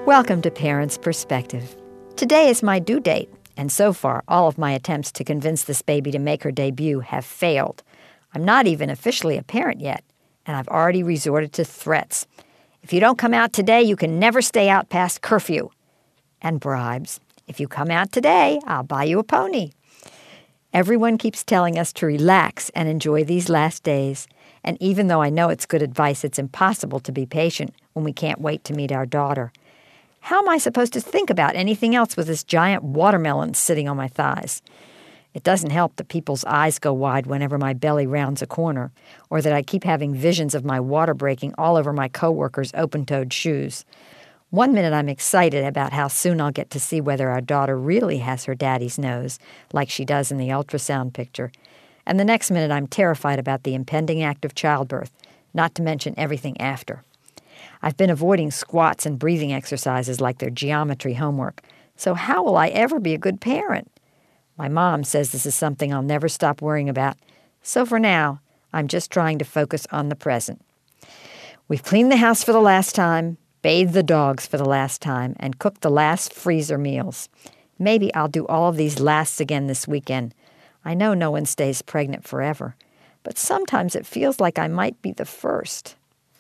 Welcome to Parents' Perspective. Today is my due date, and so far, all of my attempts to convince this baby to make her debut have failed. I'm not even officially a parent yet, and I've already resorted to threats. If you don't come out today, you can never stay out past curfew. And bribes. If you come out today, I'll buy you a pony. Everyone keeps telling us to relax and enjoy these last days. And even though I know it's good advice, it's impossible to be patient when we can't wait to meet our daughter. How am I supposed to think about anything else with this giant watermelon sitting on my thighs? It doesn't help that people's eyes go wide whenever my belly rounds a corner, or that I keep having visions of my water breaking all over my coworkers' open-toed shoes. One minute I'm excited about how soon I'll get to see whether our daughter really has her daddy's nose, like she does in the ultrasound picture. And the next minute I'm terrified about the impending act of childbirth, not to mention everything after. I've been avoiding squats and breathing exercises like they're geometry homework. So how will I ever be a good parent? My mom says this is something I'll never stop worrying about. So for now, I'm just trying to focus on the present. We've cleaned the house for the last time, bathed the dogs for the last time, and cooked the last freezer meals. Maybe I'll do all of these lasts again this weekend. I know no one stays pregnant forever, but sometimes it feels like I might be the first.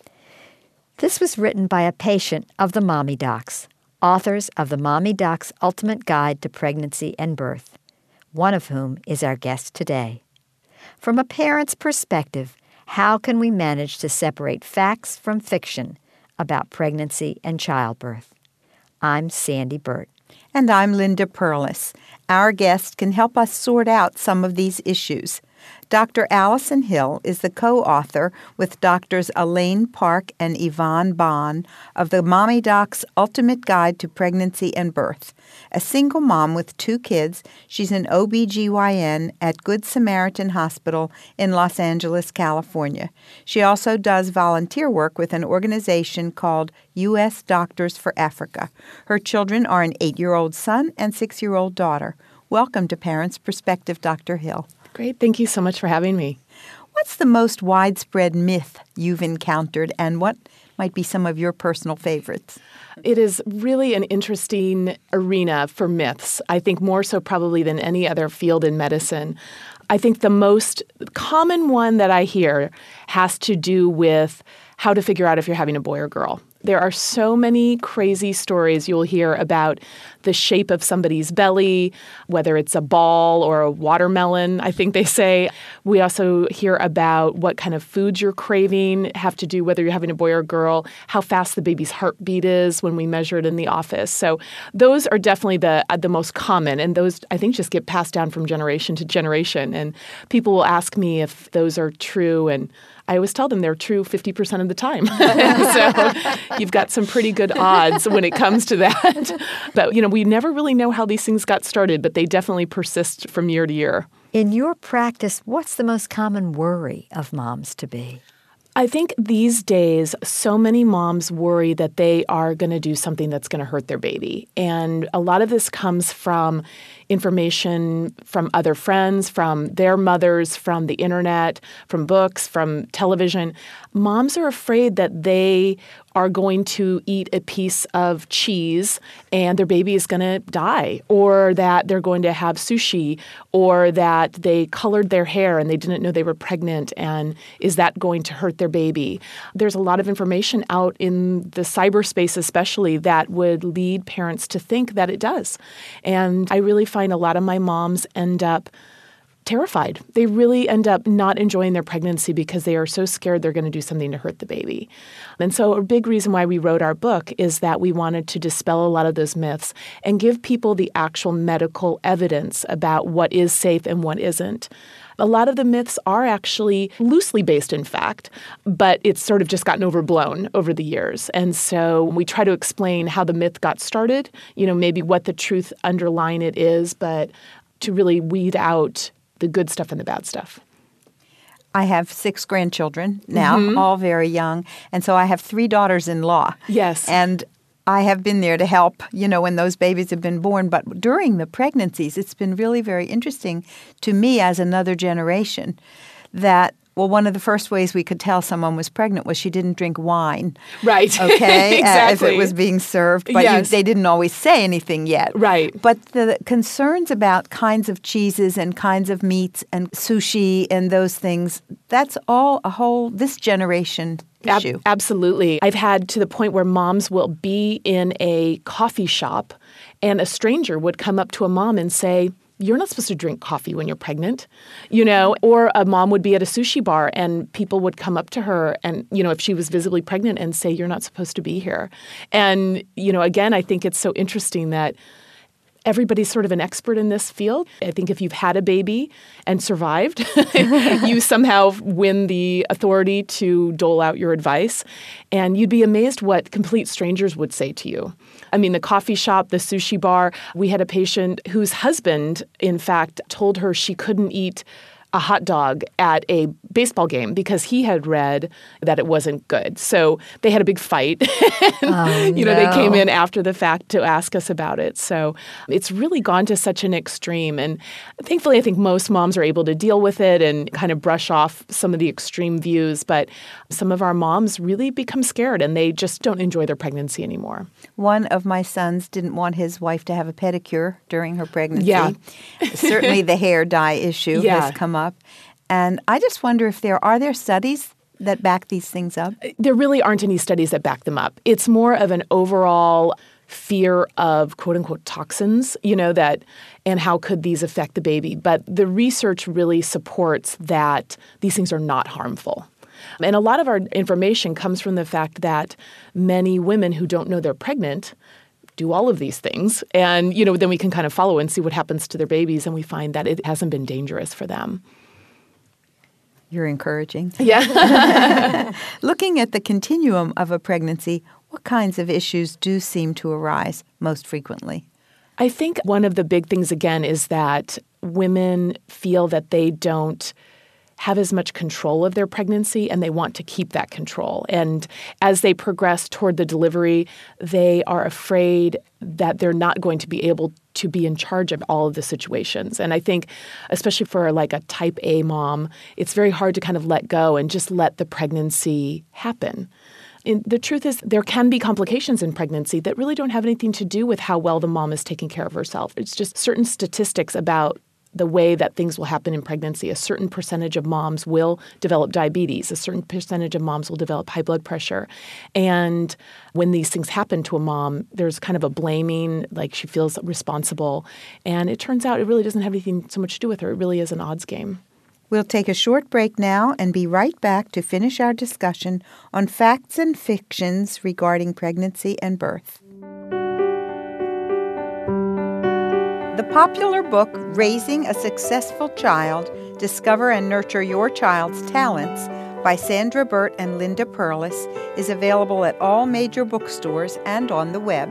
This was written by a patient of the Mommy Docs, authors of the Mommy Docs Ultimate Guide to Pregnancy and Birth, one of whom is our guest today. From a parent's perspective, how can we manage to separate facts from fiction about pregnancy and childbirth? I'm Sandy Burt. And I'm Linda Perlis. Our guest can help us sort out some of these issues. Dr. Allison Hill is the co-author with Drs. Elaine Park and Yvonne Bond of the Mommy Docs Ultimate Guide to Pregnancy and Birth. A single mom with 2 kids, she's an OB/GYN at Good Samaritan Hospital in Los Angeles, California. She also does volunteer work with an organization called U.S. Doctors for Africa. Her children are an 8-year-old son and 6-year-old daughter. Welcome to Parents' Perspective, Dr. Hill. Great. Thank you so much for having me. What's the most widespread myth you've encountered, and what might be some of your personal favorites? It is really an interesting arena for myths, I think more so probably than any other field in medicine. I think the most common one that I hear has to do with how to figure out if you're having a boy or girl. There are so many crazy stories you'll hear about the shape of somebody's belly, whether it's a ball or a watermelon, I think they say. We also hear about what kind of foods you're craving, have to do whether you're having a boy or a girl, how fast the baby's heartbeat is when we measure it in the office. So those are definitely the most common, and those, I think, just get passed down from generation to generation. And people will ask me if those are true, and I always tell them they're true 50% of the time. So you've got some pretty good odds when it comes to that. But, we never really know how these things got started, but they definitely persist from year to year. In your practice, what's the most common worry of moms to be? I think these days, so many moms worry that they are going to do something that's going to hurt their baby. And a lot of this comes from information from other friends, from their mothers, from the internet, from books, from television. Moms are afraid that they are going to eat a piece of cheese and their baby is going to die, or that they're going to have sushi, or that they colored their hair and they didn't know they were pregnant, and is that going to hurt their baby? There's a lot of information out in the cyberspace especially that would lead parents to think that it does. And I really find a lot of my moms end up terrified. They really end up not enjoying their pregnancy because they are so scared they're going to do something to hurt the baby. And so a big reason why we wrote our book is that we wanted to dispel a lot of those myths and give people the actual medical evidence about what is safe and what isn't. A lot of the myths are actually loosely based in fact, but it's sort of just gotten overblown over the years. And so we try to explain how the myth got started, maybe what the truth underlying it is, but to really weed out the good stuff and the bad stuff. I have 6 grandchildren now, all very young, and so I have 3 daughters-in-law. Yes. And I have been there to help, when those babies have been born. But during the pregnancies, it's been really very interesting to me as another generation that well, one of the first ways we could tell someone was pregnant was she didn't drink wine. Right. Okay, exactly. if it was being served. But Yes. they didn't always say anything yet. Right. But the concerns about kinds of cheeses and kinds of meats and sushi and those things, that's all this generation issue. Absolutely. I've had to the point where moms will be in a coffee shop and a stranger would come up to a mom and say, "You're not supposed to drink coffee when you're pregnant," or a mom would be at a sushi bar and people would come up to her and, if she was visibly pregnant and say, "You're not supposed to be here." And, again, I think it's so interesting that everybody's sort of an expert in this field. I think if you've had a baby and survived, you somehow win the authority to dole out your advice. And you'd be amazed what complete strangers would say to you. I mean, the coffee shop, the sushi bar, we had a patient whose husband, in fact, told her she couldn't eat a hot dog at a baseball game because he had read that it wasn't good. So they had a big fight. And, they came in after the fact to ask us about it. So it's really gone to such an extreme. And thankfully, I think most moms are able to deal with it and kind of brush off some of the extreme views. But some of our moms really become scared and they just don't enjoy their pregnancy anymore. One of my sons didn't want his wife to have a pedicure during her pregnancy. Yeah. Certainly the hair dye issue has come up. And I just wonder if are there studies that back these things up? There really aren't any studies that back them up. It's more of an overall fear of quote unquote toxins, and how could these affect the baby. But the research really supports that these things are not harmful. And a lot of our information comes from the fact that many women who don't know they're pregnant do all of these things. And, then we can kind of follow and see what happens to their babies. And we find that it hasn't been dangerous for them. You're encouraging. Yeah. Looking at the continuum of a pregnancy, what kinds of issues do seem to arise most frequently? I think one of the big things, again, is that women feel that they don't have as much control of their pregnancy and they want to keep that control. And as they progress toward the delivery, they are afraid that they're not going to be able to be in charge of all of the situations. And I think, especially for like a type A mom, it's very hard to kind of let go and just let the pregnancy happen. And the truth is there can be complications in pregnancy that really don't have anything to do with how well the mom is taking care of herself. It's just certain statistics about the way that things will happen in pregnancy. A certain percentage of moms will develop diabetes. A certain percentage of moms will develop high blood pressure. And when these things happen to a mom, there's kind of a blaming, like she feels responsible. And it turns out it really doesn't have anything so much to do with her. It really is an odds game. We'll take a short break now and be right back to finish our discussion on facts and fictions regarding pregnancy and birth. The popular book, Raising a Successful Child, Discover and Nurture Your Child's Talents by Sandra Burt and Linda Perlis is available at all major bookstores and on the web.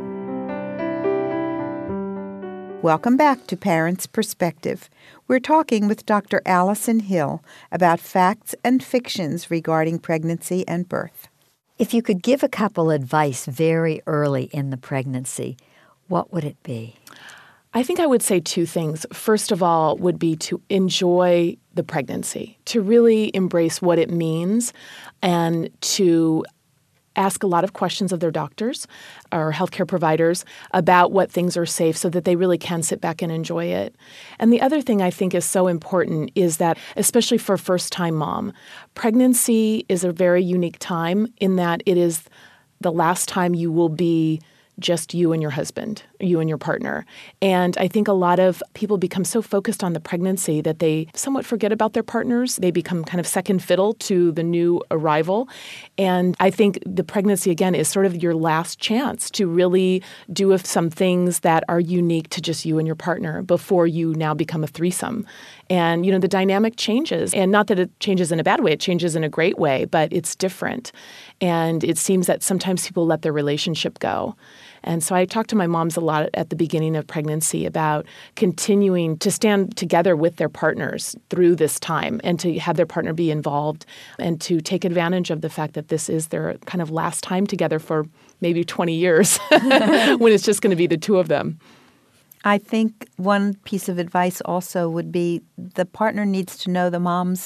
Welcome back to Parents' Perspective. We're talking with Dr. Allison Hill about facts and fictions regarding pregnancy and birth. If you could give a couple advice very early in the pregnancy, what would it be? I think I would say two things. First of all would be to enjoy the pregnancy, to really embrace what it means, and to ask a lot of questions of their doctors or healthcare providers about what things are safe so that they really can sit back and enjoy it. And the other thing I think is so important is that, especially for a first-time mom, pregnancy is a very unique time in that it is the last time you will be just you and your husband, you and your partner. And I think a lot of people become so focused on the pregnancy that they somewhat forget about their partners. They become kind of second fiddle to the new arrival. And I think the pregnancy, again, is sort of your last chance to really do some things that are unique to just you and your partner before you now become a threesome. And, the dynamic changes. And not that it changes in a bad way, it changes in a great way, but it's different. And it seems that sometimes people let their relationship go. And so I talked to my moms a lot at the beginning of pregnancy about continuing to stand together with their partners through this time and to have their partner be involved and to take advantage of the fact that this is their kind of last time together for maybe 20 years when it's just going to be the two of them. I think one piece of advice also would be the partner needs to know the mom's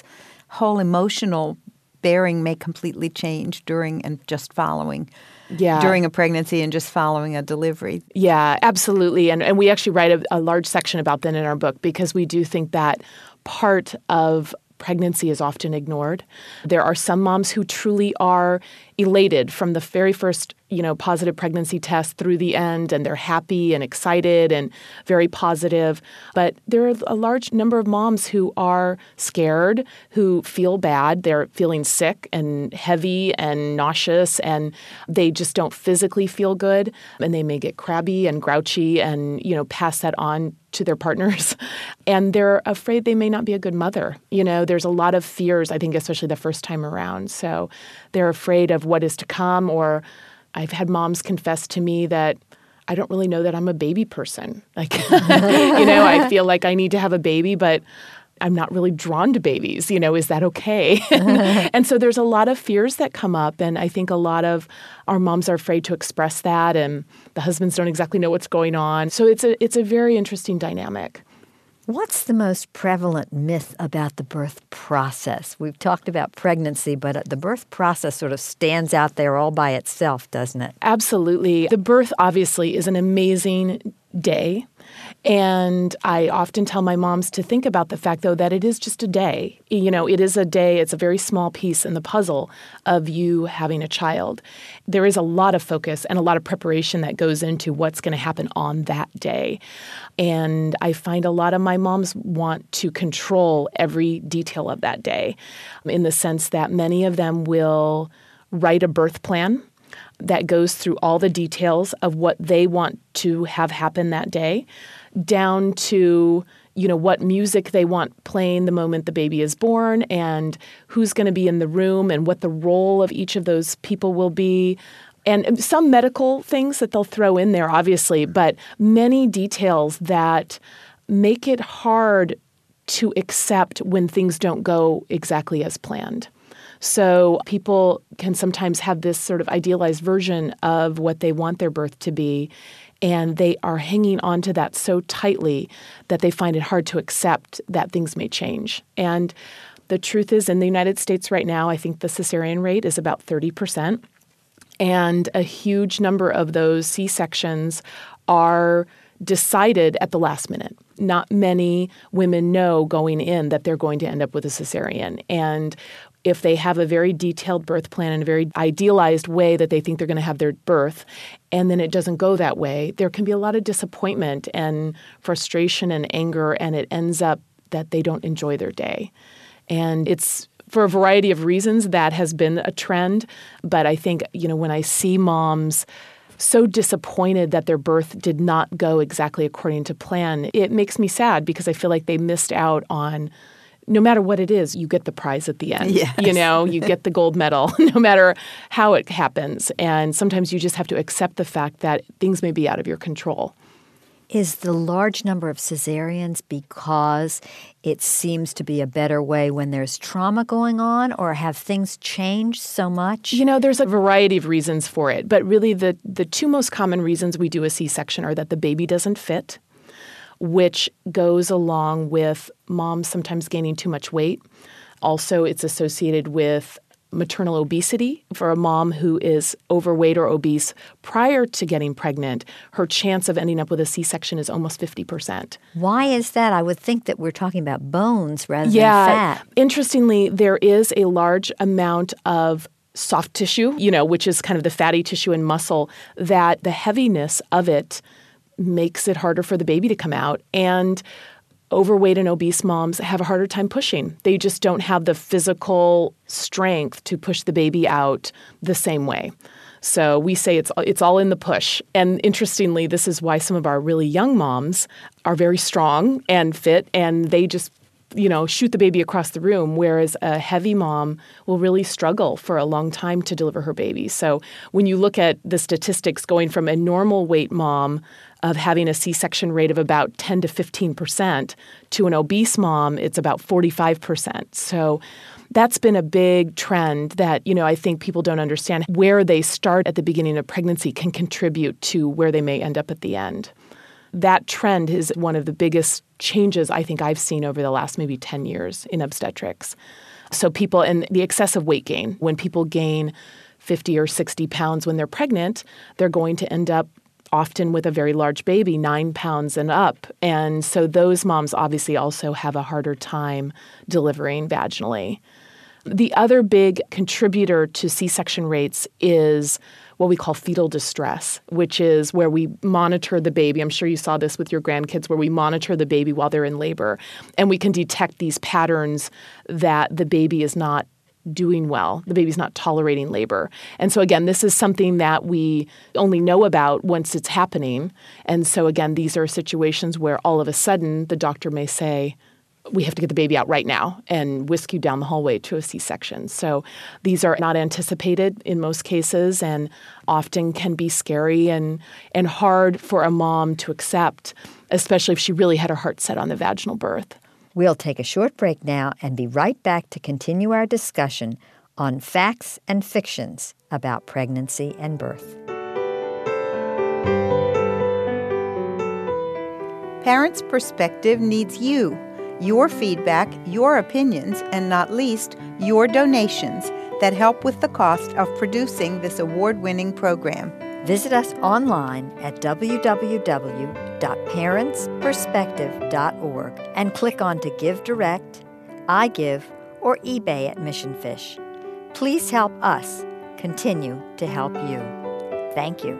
whole emotional bearing may completely change during and just following. Yeah. During a pregnancy and just following a delivery. Yeah, absolutely. And we actually write a large section about that in our book because we do think that part of pregnancy is often ignored. There are some moms who truly are elated from the very first, positive pregnancy test through the end, and they're happy and excited and very positive. But there are a large number of moms who are scared, who feel bad. They're feeling sick and heavy and nauseous, and they just don't physically feel good. And they may get crabby and grouchy and, pass that on to their partners. And they're afraid they may not be a good mother. There's a lot of fears, I think, especially the first time around. So they're afraid of what is to come. Or I've had moms confess to me that I don't really know that I'm a baby person. Like, I feel like I need to have a baby, but I'm not really drawn to babies. Is that okay? And so there's a lot of fears that come up. And I think a lot of our moms are afraid to express that. And the husbands don't exactly know what's going on. So it's a very interesting dynamic. What's the most prevalent myth about the birth process? We've talked about pregnancy, but the birth process sort of stands out there all by itself, doesn't it? Absolutely. The birth, obviously, is an amazing day. And I often tell my moms to think about the fact, though, that it is just a day. It is a day. It's a very small piece in the puzzle of you having a child. There is a lot of focus and a lot of preparation that goes into what's going to happen on that day. And I find a lot of my moms want to control every detail of that day, in the sense that many of them will write a birth plan that goes through all the details of what they want to have happen that day, down to, what music they want playing the moment the baby is born, and who's going to be in the room, and what the role of each of those people will be. And some medical things that they'll throw in there, obviously, but many details that make it hard to accept when things don't go exactly as planned. So people can sometimes have this sort of idealized version of what they want their birth to be, and they are hanging on to that so tightly that they find it hard to accept that things may change. And the truth is, in the United States right now, I think the cesarean rate is about 30%, and a huge number of those C-sections are decided at the last minute. Not many women know going in that they're going to end up with a cesarean. And if they have a very detailed birth plan in a very idealized way that they think they're going to have their birth, and then it doesn't go that way, there can be a lot of disappointment and frustration and anger, and it ends up that they don't enjoy their day. And it's for a variety of reasons that has been a trend. But I think, when I see moms so disappointed that their birth did not go exactly according to plan, it makes me sad because I feel like they missed out on, no matter what it is, you get the prize at the end. Yes. You get the gold medal, no matter how it happens. And sometimes you just have to accept the fact that things may be out of your control. Is the large number of cesareans because it seems to be a better way when there's trauma going on, or have things changed so much? There's a variety of reasons for it. But really the two most common reasons we do a C-section are that the baby doesn't fit, which goes along with moms sometimes gaining too much weight. Also, it's associated with maternal obesity. For a mom who is overweight or obese prior to getting pregnant, her chance of ending up with a C-section is almost 50%. Why is that? I would think that we're talking about bones rather than fat. Interestingly, there is a large amount of soft tissue, which is kind of the fatty tissue and muscle, that the heaviness of it makes it harder for the baby to come out. And overweight and obese moms have a harder time pushing. They just don't have the physical strength to push the baby out the same way. So we say it's all in the push. And interestingly, this is why some of our really young moms are very strong and fit, and they just shoot the baby across the room, whereas a heavy mom will really struggle for a long time to deliver her baby. So when you look at the statistics going from a normal weight mom of having a C-section rate of about 10 to 15% to an obese mom, it's about 45%. So that's been a big trend that, I think people don't understand. Where they start at the beginning of pregnancy can contribute to where they may end up at the end. That trend is one of the biggest changes I think I've seen over the last maybe 10 years in obstetrics. So people, and the excessive weight gain, when people gain 50 or 60 pounds when they're pregnant, they're going to end up often with a very large baby, 9 pounds and up. And so those moms obviously also have a harder time delivering vaginally. The other big contributor to C-section rates is what we call fetal distress, which is where we monitor the baby. I'm sure you saw this with your grandkids, where we monitor the baby while they're in labor. And we can detect these patterns that the baby is not doing well. The baby's not tolerating labor. And so again, this is something that we only know about once it's happening. And so again, these are situations where all of a sudden the doctor may say, we have to get the baby out right now and whisk you down the hallway to a C-section. So these are not anticipated in most cases and often can be scary and hard for a mom to accept, especially if she really had her heart set on the vaginal birth. We'll take a short break now and be right back to continue our discussion on facts and fictions about pregnancy and birth. Parents' Perspective needs you. Your feedback, your opinions, and not least, your donations that help with the cost of producing this award-winning program. Visit us online at www.parentsperspective.org and click on to Give Direct, iGive, or eBay at Mission Fish. Please help us continue to help you. Thank you.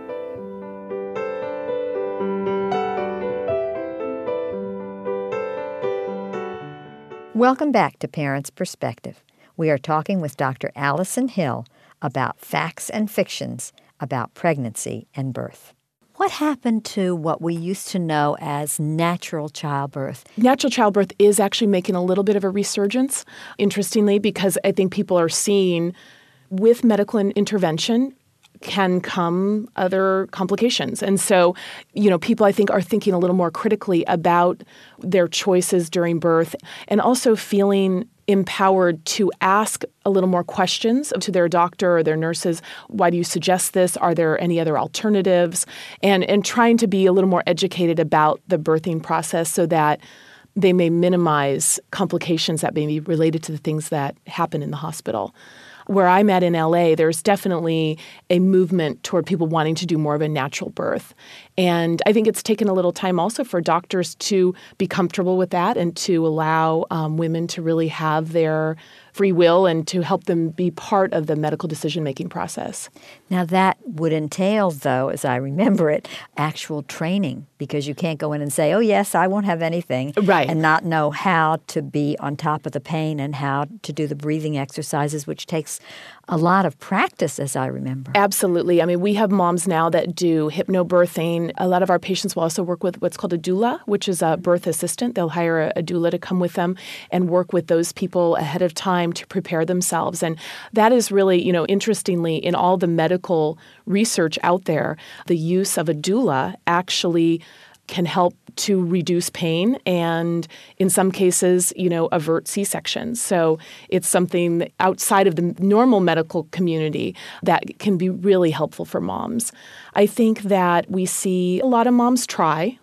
Welcome back to Parents' Perspective. We are talking with Dr. Allison Hill about facts and fictions about pregnancy and birth. What happened to what we used to know as natural childbirth? Natural childbirth is actually making a little bit of a resurgence, interestingly, because I think people are seeing with medical intervention can come other complications. And so, people I think are thinking a little more critically about their choices during birth and also feeling empowered to ask a little more questions to their doctor or their nurses. Why do you suggest this? Are there any other alternatives? And trying to be a little more educated about the birthing process so that they may minimize complications that may be related to the things that happen in the hospital. Where I'm at in LA, there's definitely a movement toward people wanting to do more of a natural birth. And I think it's taken a little time also for doctors to be comfortable with that and to allow women to really have their free will and to help them be part of the medical decision-making process. Now that would entail, though, as I remember it, actual training, because you can't go in and say, oh, yes, I won't have anything, right, and not know how to be on top of the pain and how to do the breathing exercises, which takes a lot of practice, as I remember. Absolutely. I mean, we have moms now that do hypnobirthing. A lot of our patients will also work with what's called a doula, which is a birth assistant. They'll hire a doula to come with them and work with those people ahead of time to prepare themselves. And that is really, interestingly, in all the medical research out there, the use of a doula actually can help to reduce pain and in some cases, avert C-sections. So it's something outside of the normal medical community that can be really helpful for moms. I think that we see a lot of moms try,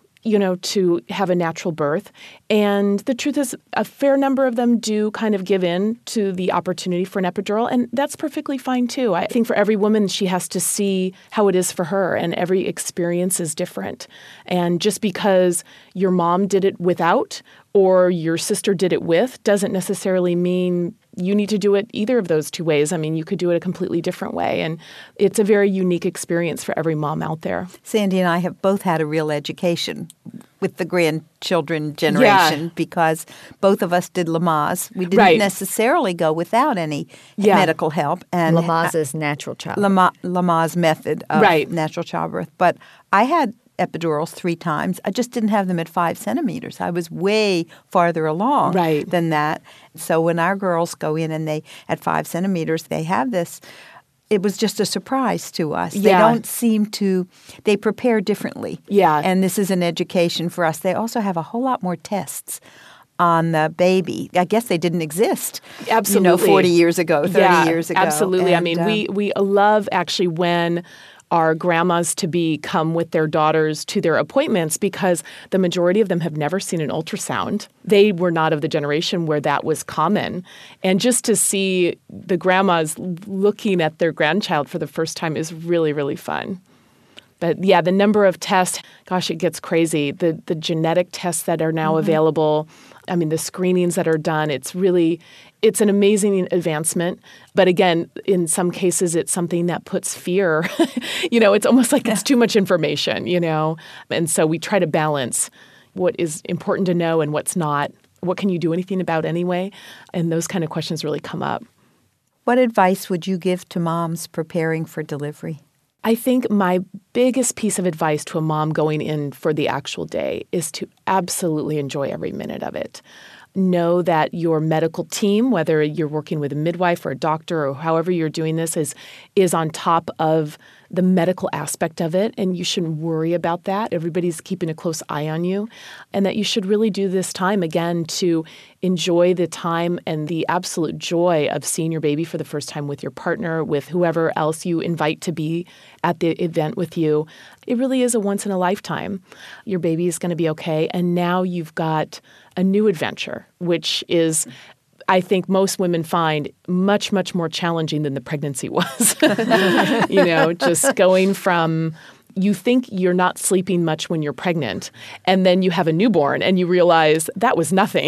to have a natural birth. And the truth is a fair number of them do kind of give in to the opportunity for an epidural. And that's perfectly fine, too. I think for every woman, she has to see how it is for her. And every experience is different. And just because your mom did it without or your sister did it with doesn't necessarily mean you need to do it either of those two ways. I mean, you could do it a completely different way. And it's a very unique experience for every mom out there. Sandy and I have both had a real education with the grandchildren generation because both of us did Lamaze. We didn't necessarily go without any medical help. And Lamaze is natural childbirth. Lamaze method of natural childbirth. But I had epidurals 3 times. I just didn't have them at 5 centimeters. I was way farther along than that. So when our girls go in and at 5 centimeters, they have this, it was just a surprise to us. They don't seem to, they prepare differently. Yeah. And this is an education for us. They also have a whole lot more tests on the baby. I guess they didn't exist, 40 years ago, 30 years ago. Absolutely. And, I mean, we love actually when our grandmas-to-be come with their daughters to their appointments because the majority of them have never seen an ultrasound. They were not of the generation where that was common. And just to see the grandmas looking at their grandchild for the first time is really, really fun. But yeah, the number of tests, gosh, it gets crazy. The genetic tests that are now available, I mean, the screenings that are done, it's an amazing advancement. But again, in some cases, it's something that puts fear. It's almost like it's too much information, And so we try to balance what is important to know and what's not. What can you do anything about anyway? And those kind of questions really come up. What advice would you give to moms preparing for delivery? I think my biggest piece of advice to a mom going in for the actual day is to absolutely enjoy every minute of it. Know that your medical team, whether you're working with a midwife or a doctor or however you're doing this, is on top of the medical aspect of it, and you shouldn't worry about that. Everybody's keeping a close eye on you, and that you should really do this time, again, to enjoy the time and the absolute joy of seeing your baby for the first time with your partner, with whoever else you invite to be at the event with you. It really is a once in a lifetime. Your baby is going to be okay, and now you've got a new adventure, which is, I think most women find much, much more challenging than the pregnancy was. Just going from you think you're not sleeping much when you're pregnant, and then you have a newborn and you realize that was nothing.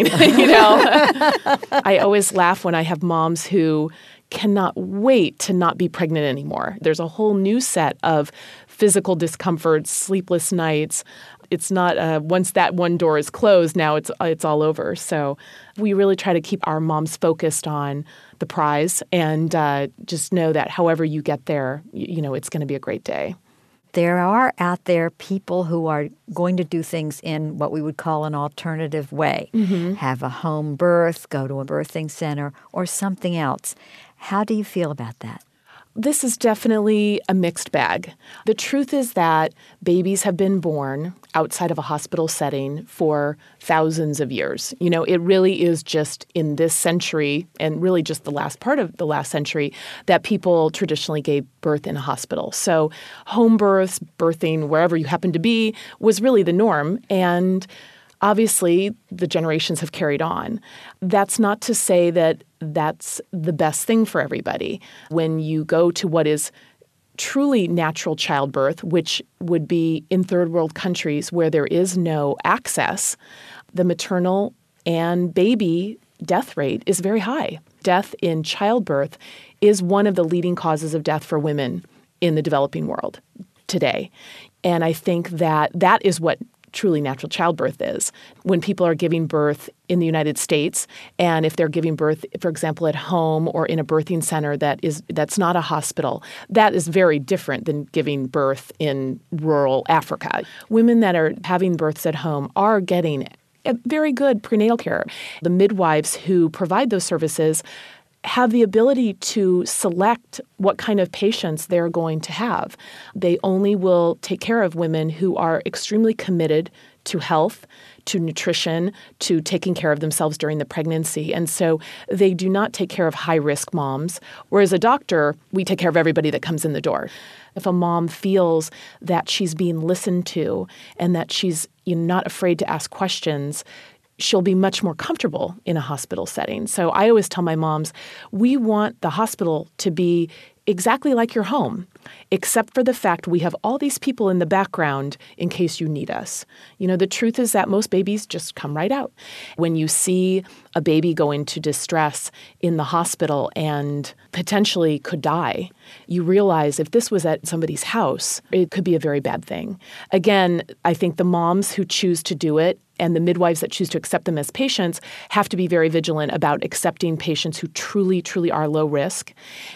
I always laugh when I have moms who cannot wait to not be pregnant anymore. There's a whole new set of physical discomforts, sleepless nights. It's not once that one door is closed, now it's all over. So we really try to keep our moms focused on the prize and just know that however you get there, it's going to be a great day. There are out there people who are going to do things in what we would call an alternative way. Have a home birth, go to a birthing center, or something else. How do you feel about that? This is definitely a mixed bag. The truth is that babies have been born outside of a hospital setting for thousands of years. It really is just in this century, and really just the last part of the last century, that people traditionally gave birth in a hospital. So home births, birthing wherever you happen to be, was really the norm. And obviously, the generations have carried on. That's not to say that that's the best thing for everybody. When you go to what is truly natural childbirth, which would be in third world countries where there is no access, the maternal and baby death rate is very high. Death in childbirth is one of the leading causes of death for women in the developing world today. And I think that that is what truly natural childbirth is. When people are giving birth in the United States, and if they're giving birth, for example, at home or in a birthing center that's not a hospital, that is very different than giving birth in rural Africa. Women that are having births at home are getting a very good prenatal care. The midwives who provide those services have the ability to select what kind of patients they're going to have. They only will take care of women who are extremely committed to health, to nutrition, to taking care of themselves during the pregnancy. And so they do not take care of high-risk moms, whereas a doctor, we take care of everybody that comes in the door. If a mom feels that she's being listened to and that she's not afraid to ask questions, she'll be much more comfortable in a hospital setting. So I always tell my moms, we want the hospital to be exactly like your home, except for the fact we have all these people in the background in case you need us. The truth is that most babies just come right out. When you see a baby go into distress in the hospital and potentially could die, you realize if this was at somebody's house, it could be a very bad thing. Again, I think the moms who choose to do it and the midwives that choose to accept them as patients have to be very vigilant about accepting patients who truly, truly are low risk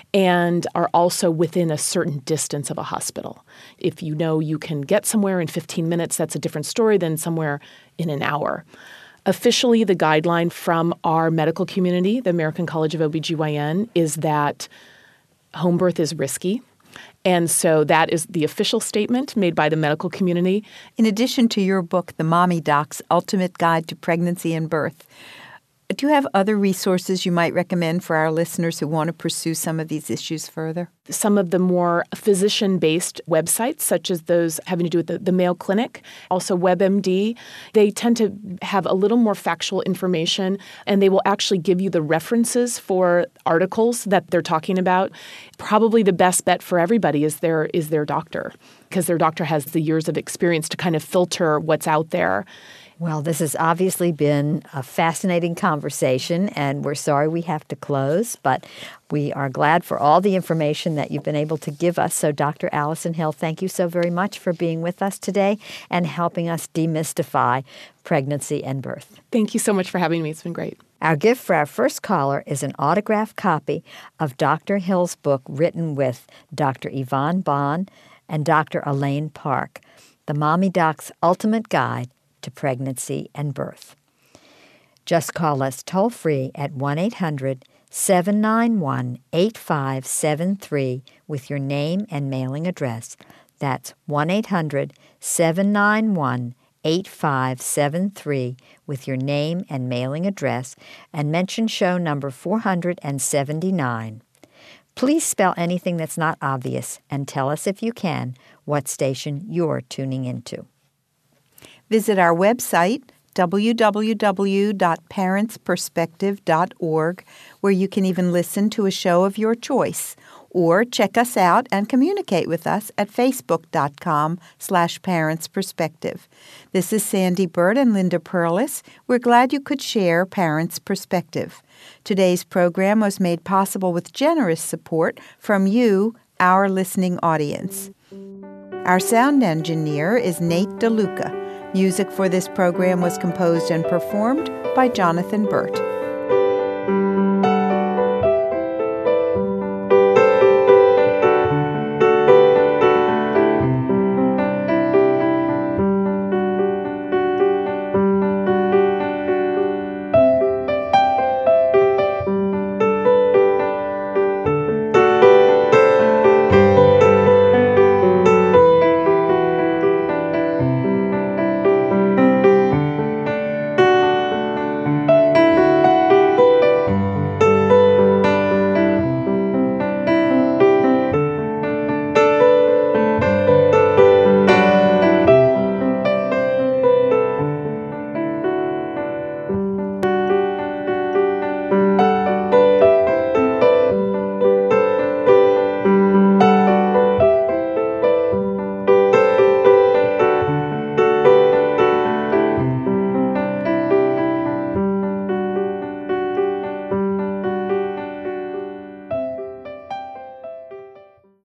and are also within a certain distance of a hospital. If you know you can get somewhere in 15 minutes, that's a different story than somewhere in an hour. Officially, the guideline from our medical community, the American College of OBGYN, is that home birth is risky. And so that is the official statement made by the medical community. In addition to your book, The Mommy Doc's Ultimate Guide to Pregnancy and Birth, Do you have other resources you might recommend for our listeners who want to pursue some of these issues further? Some of the more physician-based websites, such as those having to do with the Mayo Clinic, also WebMD, they tend to have a little more factual information, and they will actually give you the references for articles that they're talking about. Probably the best bet for everybody is their doctor, because their doctor has the years of experience to kind of filter what's out there. Well, this has obviously been a fascinating conversation, and we're sorry we have to close, but we are glad for all the information that you've been able to give us. So, Dr. Allison Hill, thank you so very much for being with us today and helping us demystify pregnancy and birth. Thank you so much for having me. It's been great. Our gift for our first caller is an autographed copy of Dr. Hill's book written with Dr. Yvonne Bond and Dr. Elaine Park, The Mommy Doc's Ultimate Guide to Pregnancy and Birth. Just call us toll-free at 1-800-791-8573 with your name and mailing address. That's 1-800-791-8573 with your name and mailing address, and mention show number 479. Please spell anything that's not obvious and tell us, if you can, what station you're tuning into. Visit our website, www.parentsperspective.org, where you can even listen to a show of your choice, or check us out and communicate with us at facebook.com/parentsperspective. This is Sandy Burt and Linda Perlis. We're glad you could share Parents' Perspective. Today's program was made possible with generous support from you, our listening audience. Our sound engineer is Nate DeLuca. Music for this program was composed and performed by Jonathan Burt.